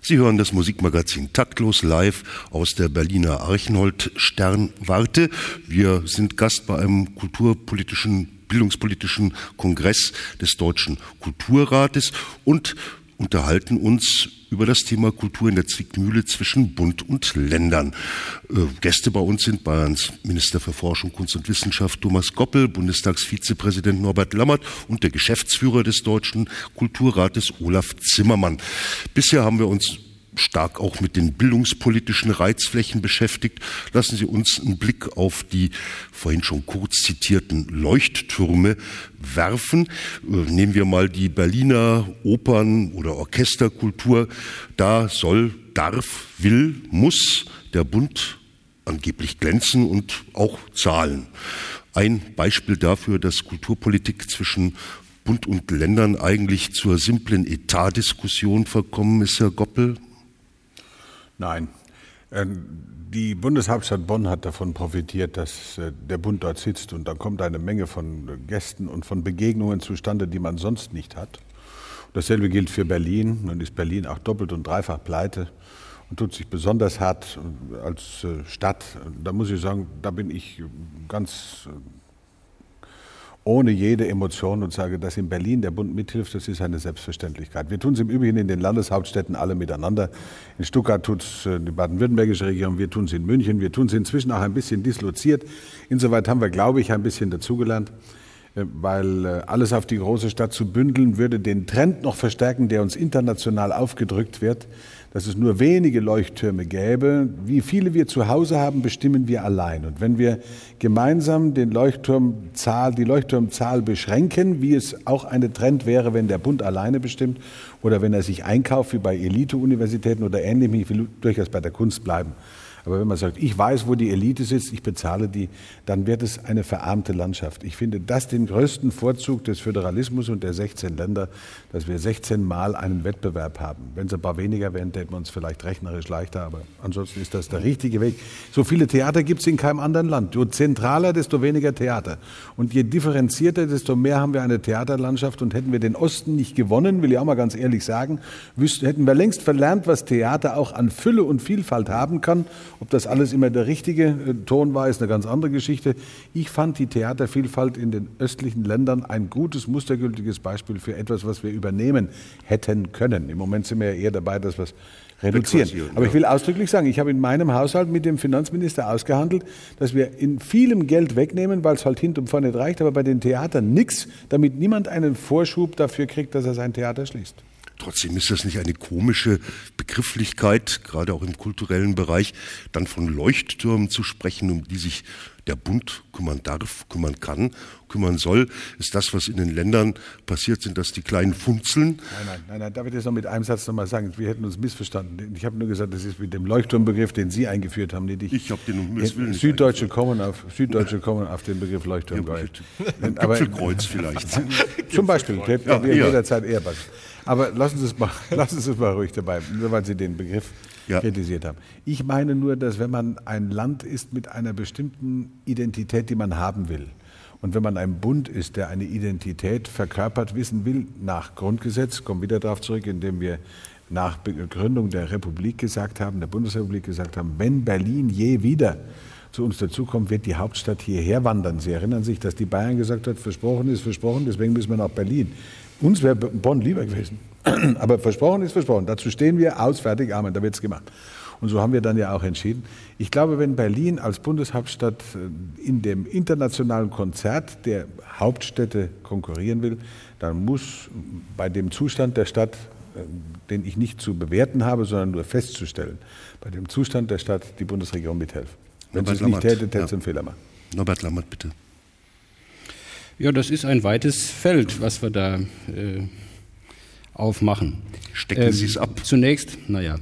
Sie hören das Musikmagazin Taktlos live aus der Berliner Archenhold-Sternwarte. Wir sind Gast bei einem bildungspolitischen Kongress des Deutschen Kulturrates und unterhalten uns über das Thema Kultur in der Zwickmühle zwischen Bund und Ländern. Gäste bei uns sind Bayerns Minister für Forschung, Kunst und Wissenschaft Thomas Goppel, Bundestagsvizepräsident Norbert Lammert und der Geschäftsführer des Deutschen Kulturrates Olaf Zimmermann. Bisher haben wir uns stark auch mit den bildungspolitischen Reizflächen beschäftigt. Lassen Sie uns einen Blick auf die vorhin schon kurz zitierten Leuchttürme werfen. Nehmen wir mal die Berliner Opern- oder Orchesterkultur. Da will, muss der Bund angeblich glänzen und auch zahlen. Ein Beispiel dafür, dass Kulturpolitik zwischen Bund und Ländern eigentlich zur simplen Etatdiskussion verkommen ist, Herr Goppel? Nein. Die Bundeshauptstadt Bonn hat davon profitiert, dass der Bund dort sitzt und dann kommt eine Menge von Gästen und von Begegnungen zustande, die man sonst nicht hat. Dasselbe gilt für Berlin. Nun ist Berlin auch doppelt und dreifach pleite und tut sich besonders hart als Stadt. Da muss ich sagen, da bin ich ganz ohne jede Emotion und sage, dass in Berlin der Bund mithilft, das ist eine Selbstverständlichkeit. Wir tun es im Übrigen in den Landeshauptstädten alle miteinander. In Stuttgart tut es die baden-württembergische Regierung, wir tun es in München, wir tun es inzwischen auch ein bisschen disloziert. Insoweit haben wir, glaube ich, ein bisschen dazugelernt, weil alles auf die große Stadt zu bündeln, würde den Trend noch verstärken, der uns international aufgedrückt wird, dass es nur wenige Leuchttürme gäbe. Wie viele wir zu Hause haben, bestimmen wir allein. Und wenn wir gemeinsam die Leuchtturmzahl beschränken, wie es auch ein Trend wäre, wenn der Bund alleine bestimmt oder wenn er sich einkauft, wie bei Elite-Universitäten oder ähnlichem, ich will durchaus bei der Kunst bleiben. Aber wenn man sagt, ich weiß, wo die Elite sitzt, ich bezahle die, dann wird es eine verarmte Landschaft. Ich finde das den größten Vorzug des Föderalismus und der 16 Länder, dass wir 16 Mal einen Wettbewerb haben. Wenn es ein paar weniger wären, täten wir uns vielleicht rechnerisch leichter, aber ansonsten ist das der richtige Weg. So viele Theater gibt es in keinem anderen Land. Je zentraler, desto weniger Theater. Und je differenzierter, desto mehr haben wir eine Theaterlandschaft. Und hätten wir den Osten nicht gewonnen, will ich auch mal ganz ehrlich sagen, hätten wir längst verlernt, was Theater auch an Fülle und Vielfalt haben kann. Ob das alles immer der richtige Ton war, ist eine ganz andere Geschichte. Ich fand die Theatervielfalt in den östlichen Ländern ein gutes, mustergültiges Beispiel für etwas, was wir übernehmen hätten können. Im Moment sind wir ja eher dabei, dass wir es reduzieren. Aber ich will ausdrücklich sagen, ich habe in meinem Haushalt mit dem Finanzminister ausgehandelt, dass wir in vielem Geld wegnehmen, weil es halt hinten und vorne nicht reicht, aber bei den Theatern nichts, damit niemand einen Vorschub dafür kriegt, dass er sein Theater schließt. Trotzdem ist das nicht eine komische Begrifflichkeit, gerade auch im kulturellen Bereich, dann von Leuchttürmen zu sprechen, um die sich der Bund kümmern darf, kümmern kann, kümmern soll. Ist das, was in den Ländern passiert, sind das die kleinen Funzeln? Nein, darf ich das noch mit einem Satz nochmal sagen? Wir hätten uns missverstanden. Ich habe nur gesagt, das ist mit dem Leuchtturmbegriff, den Sie eingeführt haben. Ich habe den um Willen nicht Süddeutsche kommen auf den Begriff Leuchtturm. Ein Gipfelkreuz vielleicht. Zum Beispiel, der jederzeit eher passt. Aber lassen Sie es mal ruhig dabei, nur weil Sie den Begriff kritisiert haben. Ich meine nur, dass wenn man ein Land ist mit einer bestimmten Identität, die man haben will, und wenn man ein Bund ist, der eine Identität verkörpert wissen will, nach Grundgesetz, kommen wieder darauf zurück, indem wir nach Gründung der Republik gesagt haben, der Bundesrepublik gesagt haben, wenn Berlin je wieder zu uns dazukommt, wird die Hauptstadt hierher wandern. Sie erinnern sich, dass die Bayern gesagt hat, versprochen ist versprochen, deswegen müssen wir nach Berlin. Uns wäre Bonn lieber gewesen. Aber versprochen ist versprochen. Dazu stehen wir, aus, fertig, Amen, da wird es gemacht. Und so haben wir dann ja auch entschieden. Ich glaube, wenn Berlin als Bundeshauptstadt in dem internationalen Konzert der Hauptstädte konkurrieren will, dann muss bei dem Zustand der Stadt, den ich nicht zu bewerten habe, sondern nur festzustellen, bei dem Zustand der Stadt die Bundesregierung mithelfen. Wenn sie es nicht täte, täte es einen Fehler machen. Norbert Lammert, bitte. Ja, das ist ein weites Feld, was wir da aufmachen. Stecken Sie es ab? Zunächst,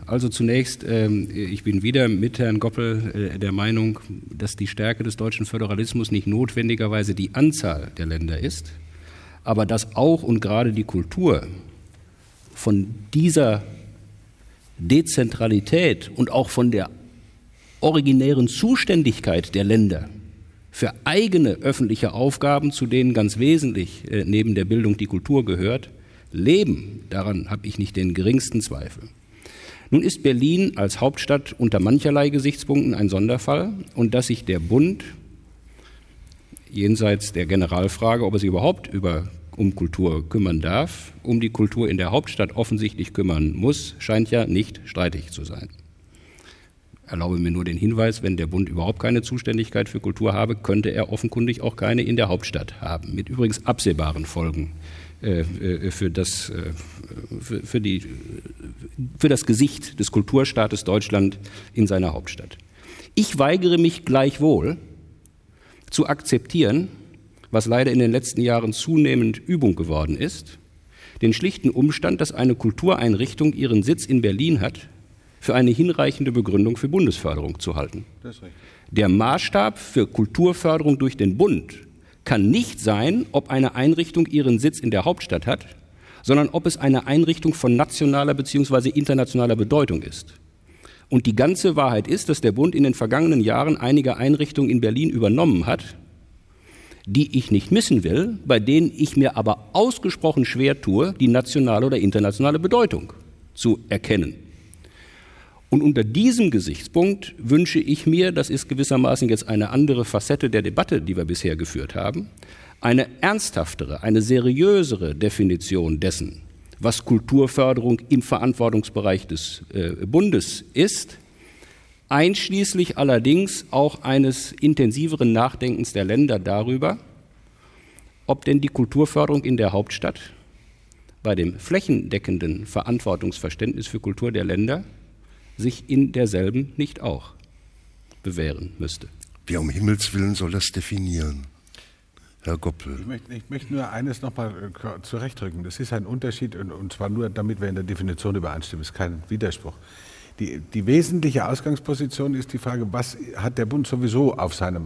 ich bin wieder mit Herrn Goppel der Meinung, dass die Stärke des deutschen Föderalismus nicht notwendigerweise die Anzahl der Länder ist, aber dass auch und gerade die Kultur von dieser Dezentralität und auch von der originären Zuständigkeit der Länder für eigene öffentliche Aufgaben, zu denen ganz wesentlich neben der Bildung die Kultur gehört, leben. Daran habe ich nicht den geringsten Zweifel. Nun ist Berlin als Hauptstadt unter mancherlei Gesichtspunkten ein Sonderfall und dass sich der Bund jenseits der Generalfrage, ob er sich überhaupt um Kultur kümmern darf, um die Kultur in der Hauptstadt offensichtlich kümmern muss, scheint ja nicht streitig zu sein. Ich erlaube mir nur den Hinweis, wenn der Bund überhaupt keine Zuständigkeit für Kultur habe, könnte er offenkundig auch keine in der Hauptstadt haben, mit übrigens absehbaren Folgen für das Gesicht des Kulturstaates Deutschland in seiner Hauptstadt. Ich weigere mich gleichwohl zu akzeptieren, was leider in den letzten Jahren zunehmend Übung geworden ist, den schlichten Umstand, dass eine Kultureinrichtung ihren Sitz in Berlin hat, für eine hinreichende Begründung für Bundesförderung zu halten. Das ist richtig. Der Maßstab für Kulturförderung durch den Bund kann nicht sein, ob eine Einrichtung ihren Sitz in der Hauptstadt hat, sondern ob es eine Einrichtung von nationaler bzw. internationaler Bedeutung ist. Und die ganze Wahrheit ist, dass der Bund in den vergangenen Jahren einige Einrichtungen in Berlin übernommen hat, die ich nicht missen will, bei denen ich mir aber ausgesprochen schwer tue, die nationale oder internationale Bedeutung zu erkennen. Und unter diesem Gesichtspunkt wünsche ich mir, das ist gewissermaßen jetzt eine andere Facette der Debatte, die wir bisher geführt haben, eine ernsthaftere, eine seriösere Definition dessen, was Kulturförderung im Verantwortungsbereich des Bundes ist, einschließlich allerdings auch eines intensiveren Nachdenkens der Länder darüber, ob denn die Kulturförderung in der Hauptstadt bei dem flächendeckenden Verantwortungsverständnis für Kultur der Länder sich in derselben nicht auch bewähren müsste. Wer um Himmels Willen soll das definieren? Herr Goppel. Ich möchte nur eines nochmal zurechtrücken. Das ist ein Unterschied, und zwar nur, damit wir in der Definition übereinstimmen. Das ist kein Widerspruch. Die wesentliche Ausgangsposition ist die Frage, was hat der Bund sowieso auf seiner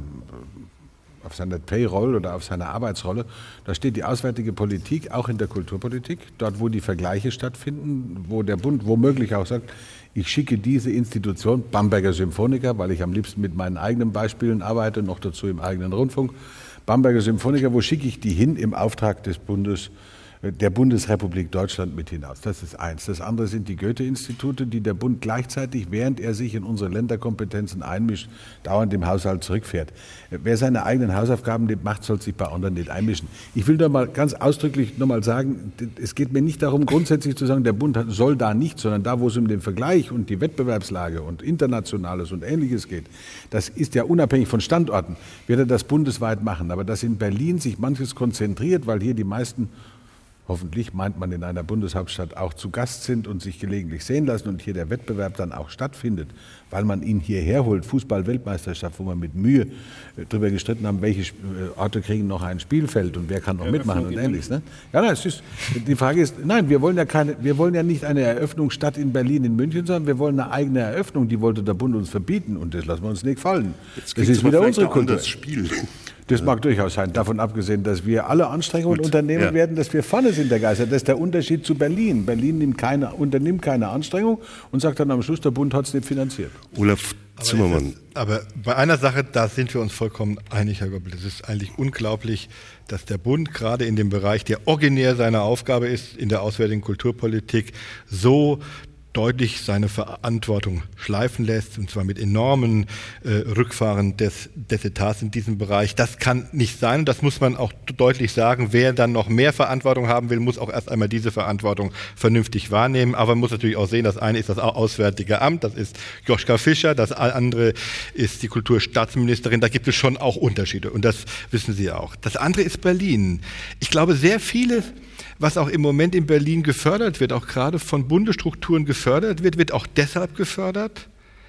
Payroll oder auf seiner Arbeitsrolle. Da steht die auswärtige Politik, auch in der Kulturpolitik, dort wo die Vergleiche stattfinden, wo der Bund womöglich auch sagt, ich schicke diese Institution, Bamberger Symphoniker, weil ich am liebsten mit meinen eigenen Beispielen arbeite, noch dazu im eigenen Rundfunk, Bamberger Symphoniker, wo schicke ich die hin im Auftrag des Bundes, der Bundesrepublik Deutschland mit hinaus. Das ist eins. Das andere sind die Goethe-Institute, die der Bund gleichzeitig, während er sich in unsere Länderkompetenzen einmischt, dauernd im Haushalt zurückfährt. Wer seine eigenen Hausaufgaben nicht macht, soll sich bei anderen nicht einmischen. Ich will da mal ganz ausdrücklich nochmal sagen, es geht mir nicht darum, grundsätzlich zu sagen, der Bund soll da nicht, sondern da, wo es um den Vergleich und die Wettbewerbslage und Internationales und Ähnliches geht, das ist ja unabhängig von Standorten, wird er das bundesweit machen. Aber dass in Berlin sich manches konzentriert, weil hier die meisten, hoffentlich meint man in einer Bundeshauptstadt, auch zu Gast sind und sich gelegentlich sehen lassen und hier der Wettbewerb dann auch stattfindet, weil man ihn hierher holt, Fußball-Weltmeisterschaft, wo wir mit Mühe darüber gestritten haben, welche Orte kriegen noch ein Spielfeld und wer kann noch mitmachen und Ähnliches. Ne? Ja, die Frage ist, nein, wir wollen ja nicht eine Eröffnungsstadt in Berlin, in München, sondern wir wollen eine eigene Eröffnung, die wollte der Bund uns verbieten und das lassen wir uns nicht gefallen. Das ist wieder unsere Kultur. Spiel. Das mag durchaus sein, davon abgesehen, dass wir alle Anstrengungen unternehmen werden, dass wir vorne sind, der Geister. Das ist der Unterschied zu Berlin. Berlin unternimmt keine Anstrengung und sagt dann am Schluss, der Bund hat es nicht finanziert. Olaf Zimmermann. Aber bei einer Sache, da sind wir uns vollkommen einig, Herr Goppel. Es ist eigentlich unglaublich, dass der Bund gerade in dem Bereich, der originär seine Aufgabe ist, in der auswärtigen Kulturpolitik, so deutlich seine Verantwortung schleifen lässt, und zwar mit enormen Rückfahren des Etats in diesem Bereich. Das kann nicht sein, das muss man auch deutlich sagen. Wer dann noch mehr Verantwortung haben will, muss auch erst einmal diese Verantwortung vernünftig wahrnehmen. Aber man muss natürlich auch sehen, das eine ist das Auswärtige Amt, das ist Joschka Fischer, das andere ist die Kulturstaatsministerin. Da gibt es schon auch Unterschiede und das wissen Sie auch. Das andere ist Berlin. Ich glaube, sehr vieles, was auch im Moment in Berlin gefördert wird, auch gerade von Bundesstrukturen gefördert wird, wird auch deshalb gefördert,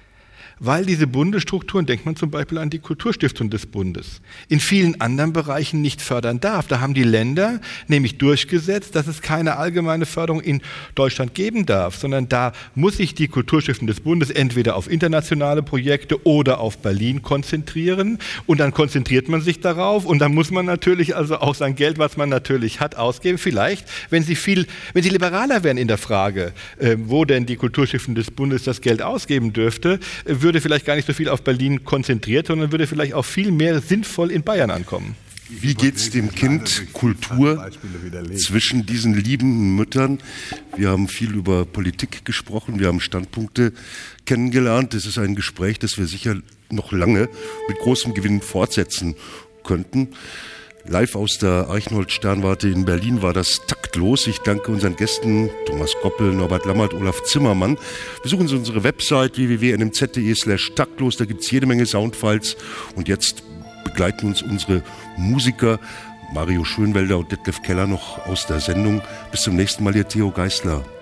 weil diese Bundesstrukturen, denkt man zum Beispiel an die Kulturstiftung des Bundes, in vielen anderen Bereichen nicht fördern darf. Da haben die Länder nämlich durchgesetzt, dass es keine allgemeine Förderung in Deutschland geben darf, sondern da muss sich die Kulturstiftung des Bundes entweder auf internationale Projekte oder auf Berlin konzentrieren und dann konzentriert man sich darauf und dann muss man natürlich also auch sein Geld, was man natürlich hat, ausgeben. Vielleicht, wenn sie liberaler wären in der Frage, wo denn die Kulturstiftung des Bundes das Geld ausgeben dürfte, würde vielleicht gar nicht so viel auf Berlin konzentriert, sondern würde vielleicht auch viel mehr sinnvoll in Bayern ankommen. Wie geht's dem Kind? Kultur zwischen diesen liebenden Müttern. Wir haben viel über Politik gesprochen, wir haben Standpunkte kennengelernt. Das ist ein Gespräch, das wir sicher noch lange mit großem Gewinn fortsetzen könnten. Live aus der Eichenholz-Sternwarte in Berlin war das taktlos. Ich danke unseren Gästen Thomas Goppel, Norbert Lammert, Olaf Zimmermann. Besuchen Sie unsere Website www.nmz.de/taktlos. Da gibt es jede Menge Soundfiles. Und jetzt begleiten uns unsere Musiker Mario Schönwelder und Detlef Keller noch aus der Sendung. Bis zum nächsten Mal, Ihr Theo Geisler.